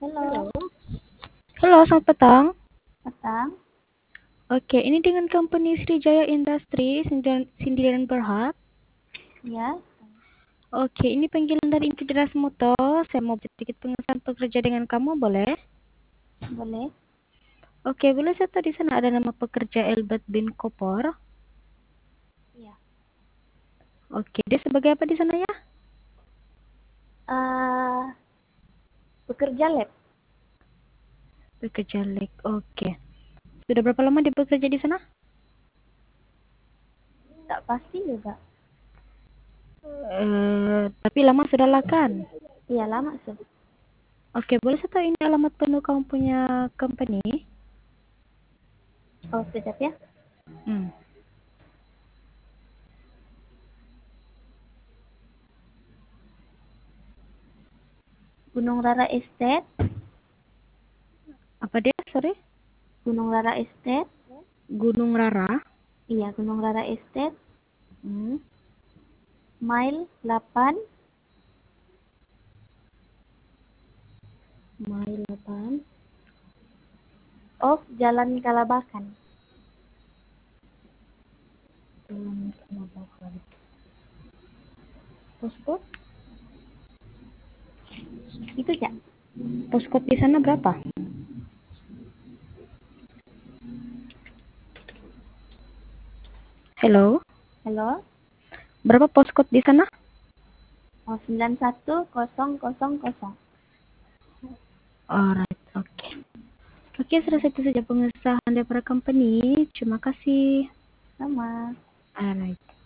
Halo, Halo, selamat petang. petang. Oke, ini dengan company Sriwijaya Industri, Sindiran Berhad. Ya, Oke, ini panggilan dari Integrasi Motor. Saya mau sedikit pengenalan pekerja dengan kamu, boleh? boleh. Oke, boleh saya tahu di sana ada nama pekerja Elbert bin Kopor. Iya. Oke, dia sebagai apa di sana ya? Eh, Bekerja lab. Pekerja lek. Oke. Sudah berapa lama dia bekerja di sana? Tak pasti juga. Tapi lama sudah lah kan? Iya, lama sih. Oke, boleh saya tahu ini alamat penuh kamu punya company? Oh, sekejap ya. Hmm. Gunung Rara Estate. Apa dia? Sorry? Gunung Rara Estate. Gunung Rara. Iya, Gunung Rara Estate. Hmm. Mile 8. Mile 8. Off Jalan Kalabakan. Postcode? Itu ya. Postcode di sana berapa? Hello? Halo. Berapa postcode di sana? Oh, 91000. Alright, oke. Oke, selesai itu saja pengesahan daripada company. Terima kasih. Sama. Alright.